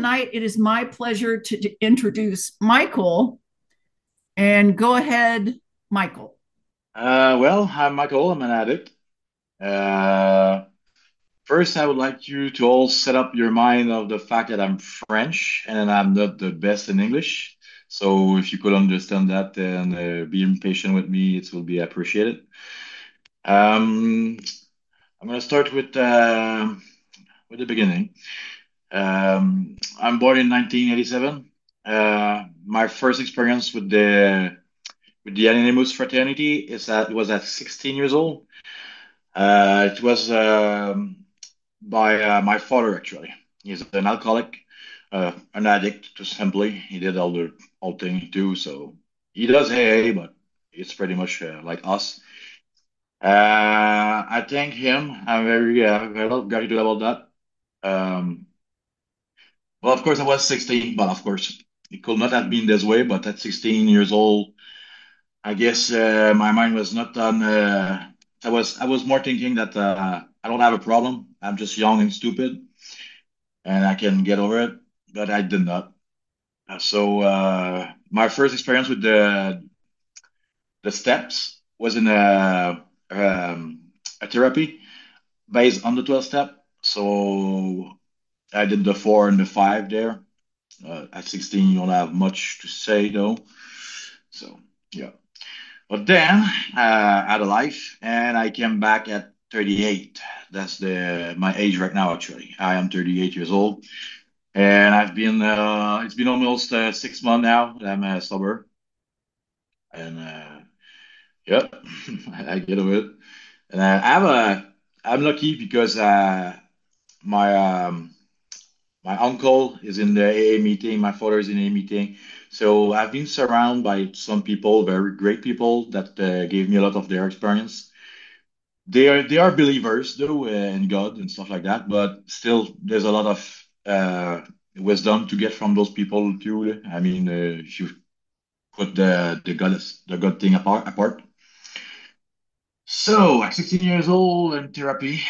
tonight it is my pleasure to introduce Michael. And go ahead, Michael. Well, I'm Michael. I'm an addict. Uh, First, I would like you to all set up your mind of the fact that I'm French and I'm not the best in English. So if you could understand that and be patient with me, it will be appreciated. Um, I'm gonna start with the beginning. I'm born in 1987. My first experience with the Anonymous fraternity is that it was at 16 years old. It was by my father actually. He's an alcoholic, an addict, just simply. He did all the whole thing too, so he does AA, but it's pretty much like us. I thank him. I'm very gratitude about that. Um, well, of course, I was 16, but of course, it could not have been this way. But at 16 years old, I guess my mind was not on. I was more thinking that I don't have a problem. I'm just young and stupid, and I can get over it. But I did not. So my first experience with the steps was in a therapy based on the 12 step. So I did the four and the five there. At 16, you don't have much to say though. So yeah. But then I had a life, and I came back at 38. That's the my age right now. Actually, I am 38 years old, and it's been almost 6 months now that I'm sober, and yeah, I get over it. And I'm lucky because my my uncle is in the AA meeting, my father is in a meeting, so I've been surrounded by some people, very great people that gave me a lot of their experience. They are believers though in God and stuff like that, but still there's a lot of wisdom to get from those people too. I mean, if you put the God thing apart. So at 16 years old in therapy,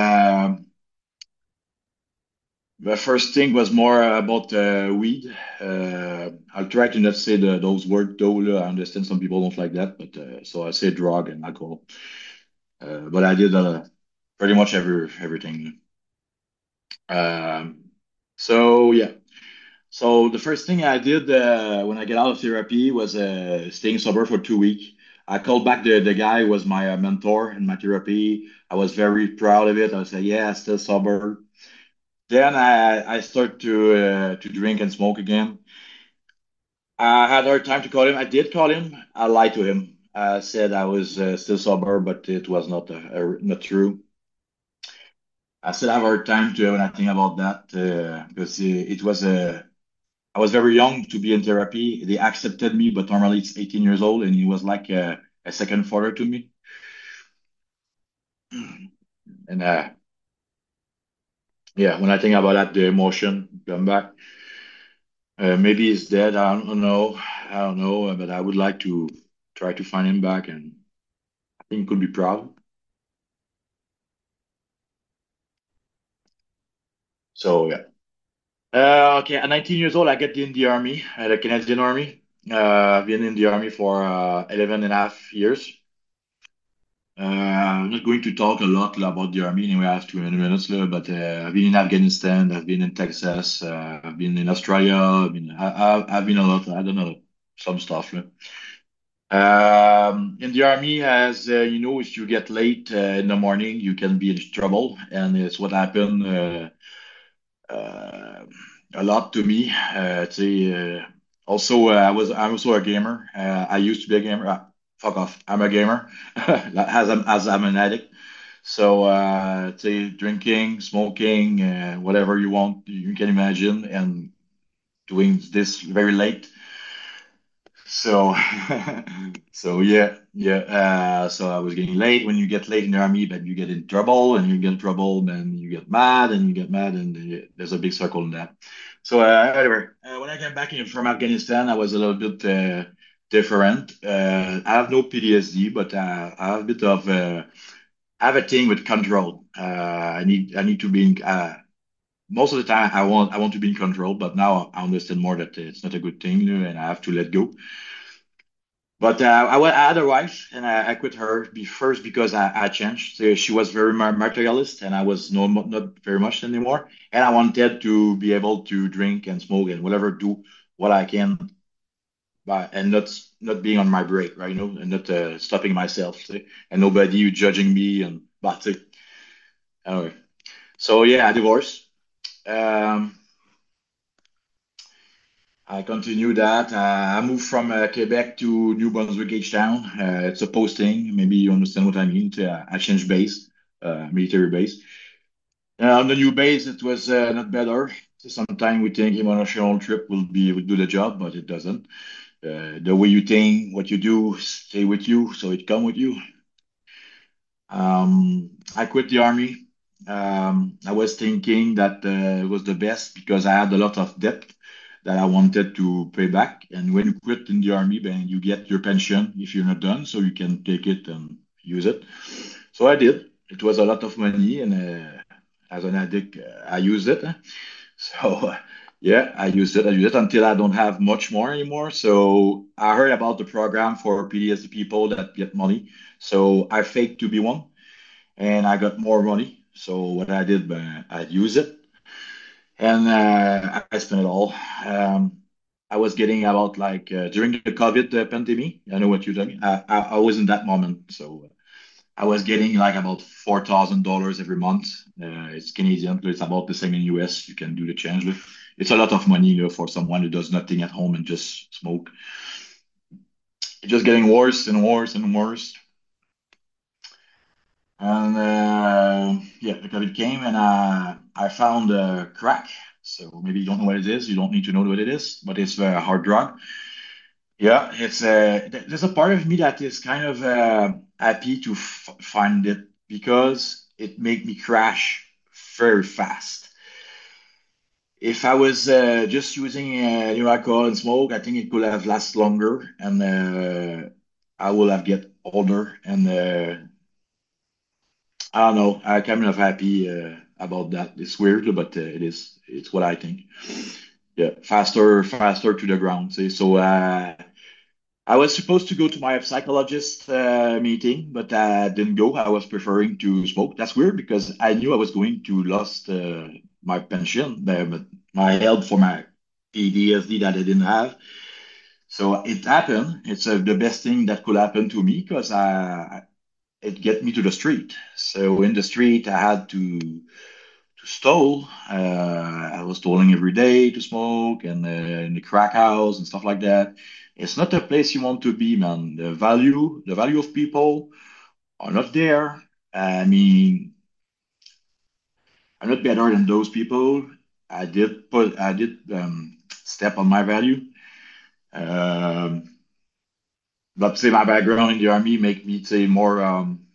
the first thing was more about weed. I'll try to not say those words though. I understand some people don't like that, but so I say drug and alcohol. But I did pretty much everything. Um, so yeah. So the first thing I did when I get out of therapy was staying sober for 2 weeks. I called back the guy who was my mentor in my therapy. I was very proud of it. I said, "Yeah, still sober." Then I start to drink and smoke again. I had a hard time to call him. I did call him. I lied to him. I said I was still sober, but it was not true. I still have a hard time to when I think about that because it was a I was very young to be in therapy. They accepted me, but normally it's 18 years old, and he was like a second father to me. And yeah, when I think about that, the emotion come back. Maybe he's dead. I don't know. I don't know, but I would like to try to find him back, and I think he could be proud. So yeah. Okay, at 19 years old, I get in the army, the Canadian Army. I've been in the army for 11 and a half years. I'm not going to talk a lot about the army anyway. I have 200 minutes, but I've been in Afghanistan, I've been in Texas, I've been in Australia, I've been a lot. I don't know some stuff. In the army, as you know, if you get late in the morning, you can be in trouble, and it's what happened uh, a lot to me. Also, I'm also a gamer. I used to be a gamer. Fuck off. I'm a gamer, as I'm an addict. So, drinking, smoking, whatever you want, you can imagine, and doing this very late. So, so yeah, yeah. So I was getting late. When you get late in the army, but you get in trouble, and you get in trouble, then you get mad, and you get mad, and there's a big circle in that. So, anyway, when I came back in from Afghanistan, I was a little bit different. I have no PTSD, but I have a bit of I have a thing with control. I need to be most of the time I want to be in control, but now I understand more that it's not a good thing, and I have to let go. But I had a wife, and I quit her first because I changed. So she was very materialist, and I was not very much anymore. And I wanted to be able to drink and smoke and whatever, do what I can, but and not being on my break, right? And not stopping myself, see? And nobody judging me and but anyway. So yeah, I divorced. Um, I continue that. I moved from Quebec to New Brunswick, H-Town. It's a posting. Maybe you understand what I mean. I changed base, military base. On the new base, it was not better. So sometimes we think emotional trip will do the job, but it doesn't. The way you think, what you do, stay with you, so it come with you. I quit the army. I was thinking that it was the best because I had a lot of debt that I wanted to pay back. And when you quit in the army, then you get your pension if you're not done, so you can take it and use it. So I did. It was a lot of money, and as an addict, I used it. So yeah, I used it. I used it until I don't have much more anymore. So I heard about the program for PTSD people that get money. So I faked to be one and I got more money. So what I did, I used it and I spent it all. I was getting about like during the COVID pandemic. I know what you're doing. I was in that moment, so I was getting like about $4,000 every month. It's Canadian, so it's about the same in US. You can do the change with. It's a lot of money, for someone who does nothing at home and just smoke. It's just getting worse and worse and worse. And yeah, the COVID came and I found crack. So maybe you don't know what it is. You don't need to know what it is, but it's a hard drug. Yeah, there's a part of me that is kind of happy to f find it because it made me crash very fast. If I was just using alcohol and smoke, I think it could have last longer, and I will have get older and I don't know. I'm kind of happy about that. It's weird, but it is. It's what I think. Yeah, faster to the ground. See? So I was supposed to go to my psychologist meeting, but I didn't go. I was preferring to smoke. That's weird because I knew I was going to lose my pension, my help for my PTSD that I didn't have. So it happened. It's the best thing that could happen to me because it get me to the street. So in the street, I had to stole. I was stealing every day to smoke and in the crack house and stuff like that. It's not a place you want to be, man. The value of people are not there. I mean, I'm not better than those people. I did step on my value. Um, but say my background in the army make me say more.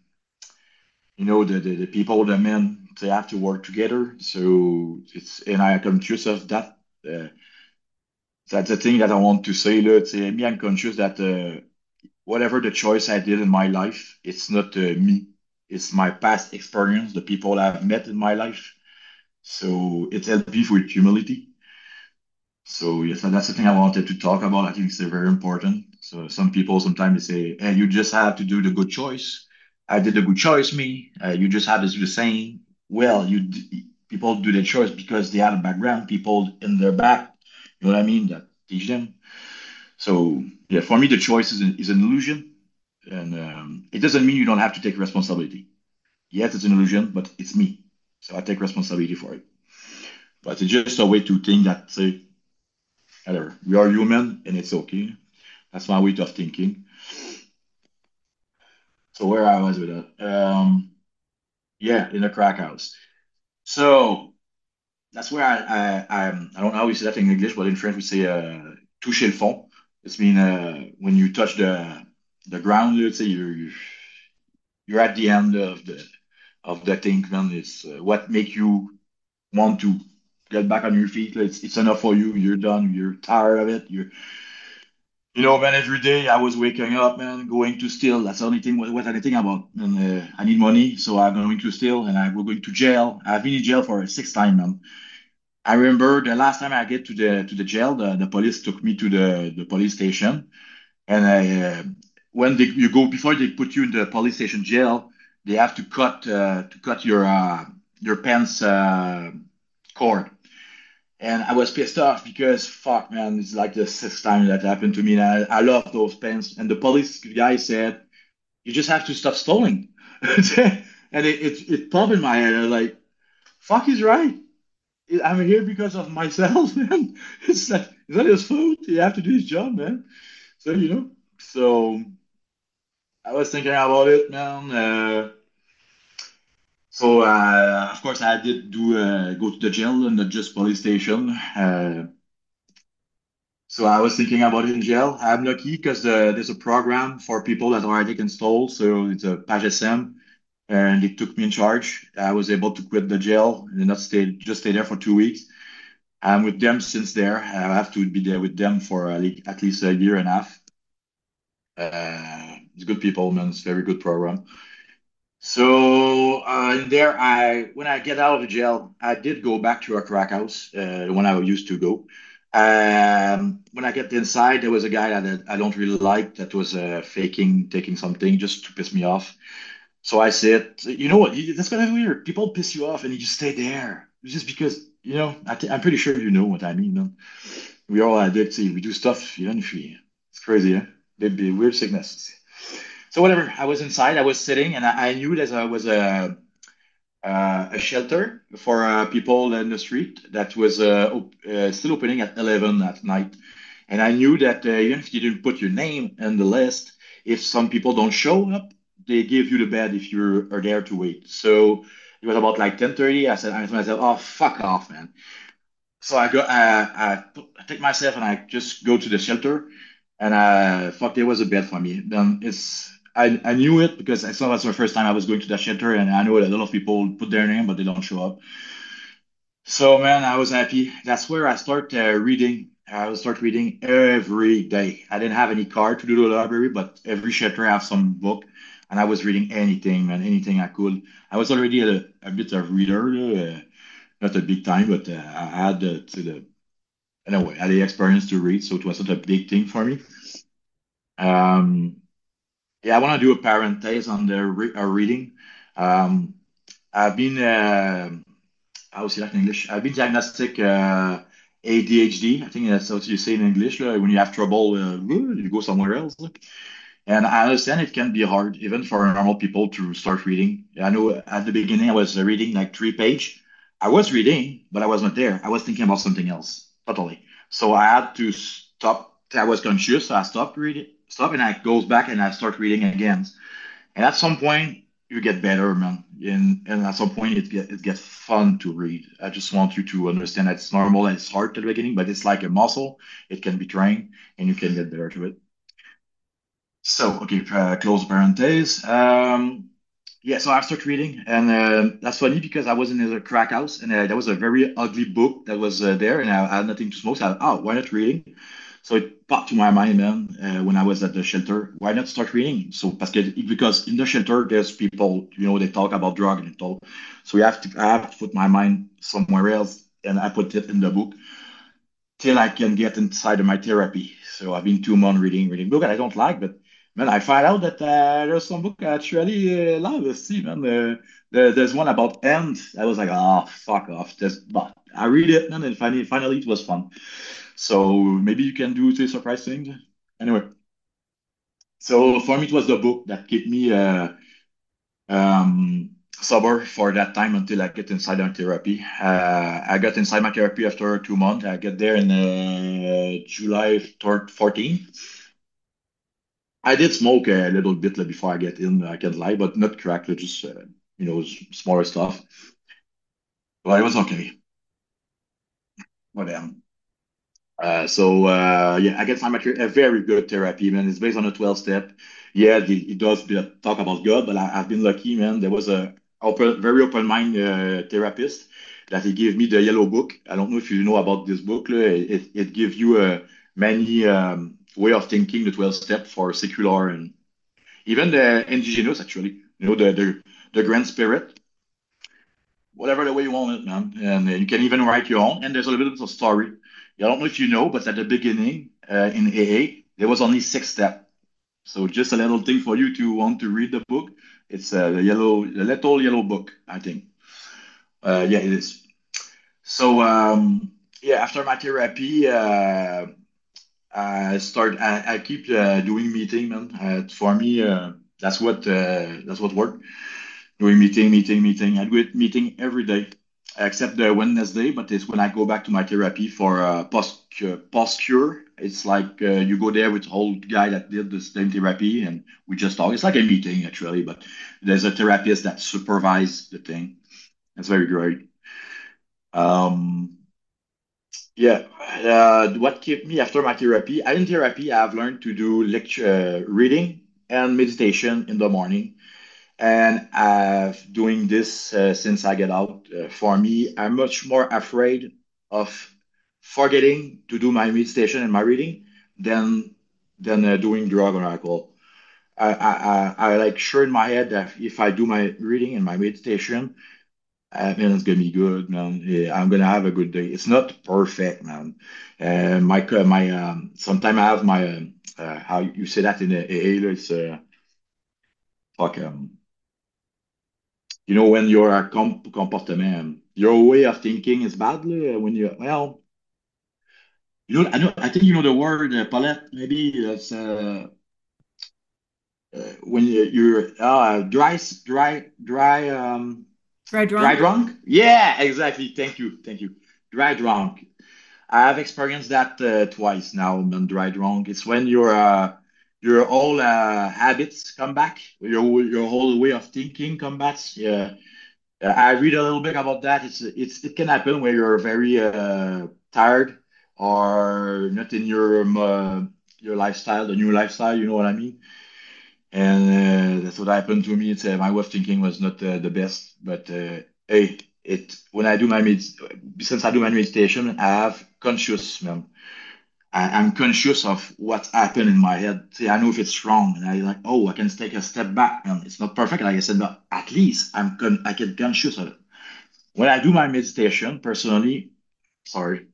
The people, the men, they have to work together. So it's and I am conscious of that. Uh, that's the thing that I want to say. Let's say me, I'm conscious that whatever the choice I did in my life, it's not me. It's my past experience, the people I've met in my life. So it's helped me with humility. So yes, and that's the thing I wanted to talk about. I think it's very important. So some people sometimes they say, "Hey, you just have to do the good choice." I did the good choice, me. You just have to do the same. Well, people do their choice because they have a background, people in their back. You know what I mean? That teach them. So yeah, for me, the choice is an illusion, and it doesn't mean you don't have to take responsibility. Yes, it's an illusion, but it's me, so I take responsibility for it. But it's just a way to think that say, whatever, we are human and it's okay. That's my way of thinking. So where I was with that, yeah, in a crack house. So that's where I don't know how we say that in English, but in French we say toucher le fond. It's mean when you touch the ground, let's say you're at the end of the thing, man. It's what make you want to get back on your feet. It's enough for you. You're done. You're tired of it. Man, every day I was waking up, man, going to steal. That's the only thing what I think about. And I need money, so I'm going to steal, and I will going to jail. I've been in jail for 6 times, man. I remember the last time I get to the jail, the police took me to the police station, and when you go before they put you in the police station jail, they have to cut your pants cord. And I was pissed off because fuck man, it's like the sixth time that happened to me. And I love those pants. And the police guy said, "You just have to stop stealing." And it popped in my head. I was like, "Fuck, he's right. I'm here because of myself, man. It's not his fault. He have to do his job, man." So so I was thinking about it, man. Of course I did do go to the jail and not just police station. So I was thinking about it in jail. I'm lucky because there's a program for people that are addict installed. So it's a PAGSM, and they took me in charge. I was able to quit the jail and not stay there for 2 weeks. I'm with them since there. I have to be there with them for at least a year and a half. It's good people, man. It's a very good program. So in there, I when I get out of the jail, I did go back to a crack house, when I used to go. When I get inside, there was a guy that I don't really like that was faking, taking something just to piss me off. So I said, you know what? That's kind of weird. People piss you off and you just stay there. It's just because, I'm pretty sure you know what I mean, man. We all addicts. We do stuff, if we, it's crazy, yeah? They'd be weird sickness. So whatever, I was inside, I was sitting, and I knew that there was a shelter for people in the street that was still opening at 11 at night. And I knew that even if you didn't put your name in the list, if some people don't show up, they give you the bed if you are there to wait. So it was about like 10:30. I told myself, oh, fuck off, man. So I take myself and I just go to the shelter, and fuck, there was a bed for me. Then I knew it because I saw that's the first time I was going to that shelter, and I know that a lot of people put their name but they don't show up. So man, I was happy. That's where I start reading. I will start reading every day. I didn't have any card to do the library, but every shelter I have some book, and I was reading anything, man, anything I could. I was already a bit of reader, not a big time, but I had anyway, I had the experience to read, so it wasn't a big thing for me. Um, yeah, I want to do a parenthesis on the reading. Um, I've been, how say that in English? I've been diagnostic ADHD. I think that's what you say in English. When you have trouble, you go somewhere else. And I understand it can be hard, even for normal people, to start reading. I know at the beginning I was reading like 3 page. I was reading, but I was not there. I was thinking about something else, totally. So I had to stop. I was conscious, so I stopped reading, stop, and I goes back and I start reading again. And at some point, you get better, man. And at some point, it gets fun to read. I just want you to understand that it's normal and it's hard at the beginning, but it's like a muscle. It can be trained, and you can get better to it. So, okay, close parenthesis. Yeah, so I started reading, and that's funny because I was in a crack house, and there was a very ugly book that was there, and I had nothing to smoke. So oh, why not reading? So it popped to my mind, man, when I was at the shelter. Why not start reading? So, because in the shelter, there's people, they talk about drug and all. So I have to put my mind somewhere else, and I put it in the book till I can get inside of my therapy. So I've been 2 months reading book that I don't like, but man, I find out that there's some book I actually love. See, man, there's one about ants. I was like, oh, fuck off. But I read it, man, and finally it was fun. So maybe you can do the surprise things. Anyway, so for me, it was the book that kept me sober for that time until I get inside my therapy. I got inside my therapy after 2 months. I get there in July 3rd, 14. I did smoke a little bit before I get in. I can't lie, but not crack, just smaller stuff. But it was okay. Whatever. Yeah, I get some a very good therapy, man. It's based on a 12 step. Yeah, it does talk about God, but I've been lucky, man. There was a very open mind therapist that he gave me the yellow book. I don't know if you know about this book. It gives you many way of thinking, the 12 step for secular and even the indigenous, actually. The Grand Spirit. whatever the way you want it, man. And you can even write your own. And there's a little bit of story. I don't know if you know, but at the beginning in AA, there was only six steps. So just a little thing for you to want to read the book. It's the little yellow book, I think. Yeah, it is. So yeah, after my therapy, I keep doing meeting, man. For me, that's what work. Doing meeting. I do it meeting every day, except the Wednesday. But it's when I go back to my therapy for post cure. It's like you go there with old guy that did the same therapy, and we just talk. It's like a meeting actually, but there's a therapist that supervise the thing. That's very great. Um, yeah. What kept me after my therapy? In therapy, I've learned to do lecture, reading and meditation in the morning. And I've doing this since I get out. For me, I'm much more afraid of forgetting to do my meditation and my reading than doing drug or alcohol. I like sure in my head that if I do my reading and my meditation, man, it's gonna be good, man. Yeah, I'm gonna have a good day. It's not perfect, man. My sometimes I have my how you say that in AA, it's fuck when your comportement, your way of thinking is bad, when you, well, I think you know the word, Paulette, maybe that's, when you're, Dry dry drunk? drunk. Yeah, exactly. Thank you. Dry drunk. I have experienced that twice now, man, dry drunk. It's when your whole habits come back, your whole way of thinking come back. Yeah. I read a little bit about that. It can happen when you're very tired or not in your lifestyle, the new lifestyle. You know what I mean? And that's what happened to me. It's my way of thinking was not the best, but hey, it when I do my since I do my meditation, I have conscious, man. I'm conscious of what happened in my head. See, I know if it's wrong, and I like, oh, I can take a step back. And it's not perfect, like I said, but at least I get conscious of it. When I do my meditation, personally, sorry,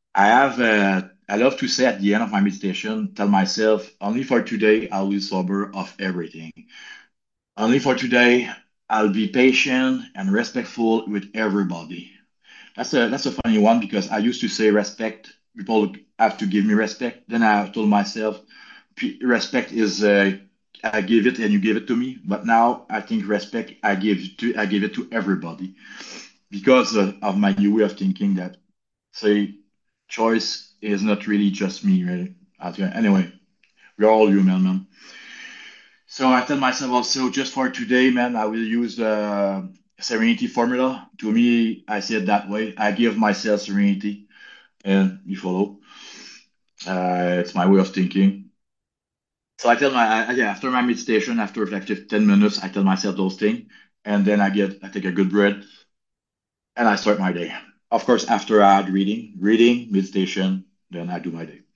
I love to say at the end of my meditation, tell myself, only for today, I'll be sober of everything. Only for today, I'll be patient and respectful with everybody. That's a funny one because I used to say respect. People have to give me respect. Then I told myself, respect is I give it and you give it to me. But now I think respect I give it to everybody because of my new way of thinking that say choice is not really just me, really. Anyway, we're all human, man. So I tell myself also just for today, man, I will use the serenity formula. To me, I see it that way. I give myself serenity, and you follow. It's my way of thinking. So I tell yeah, after my meditation, after like 10 minutes, I tell myself those things, and then I take a good breath, and I start my day. Of course, after I had reading, meditation, then I do my day.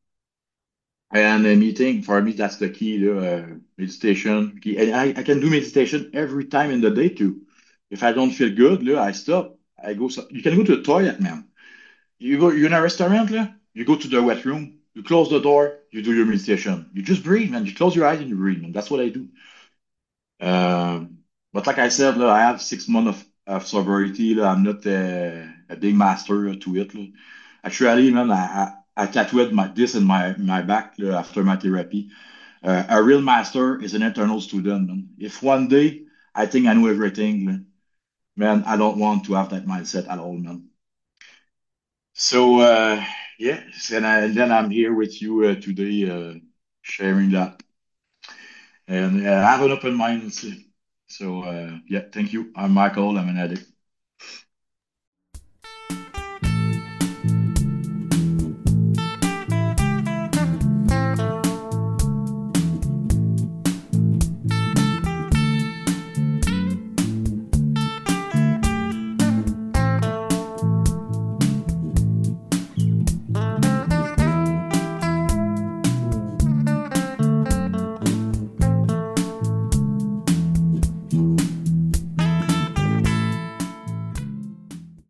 And meeting, for me, that's the key, meditation. Key. And I can do meditation every time in the day too. If I don't feel good, I stop. You can go to the toilet, man. You're in a restaurant, you go to the wet room, you close the door, you do your meditation. You just breathe, man. You close your eyes and you breathe, man. That's what I do. But like I said, I have 6 months of sobriety. I'm not a big master to it. Actually, man, I tattooed this in my back after my therapy. A real master is an eternal student, man. If one day I think I know everything, man, I don't want to have that mindset at all, man. So, yeah, and then I'm here with you today, sharing that. And I have an open mind. So, yeah, thank you. I'm Michael. I'm an addict.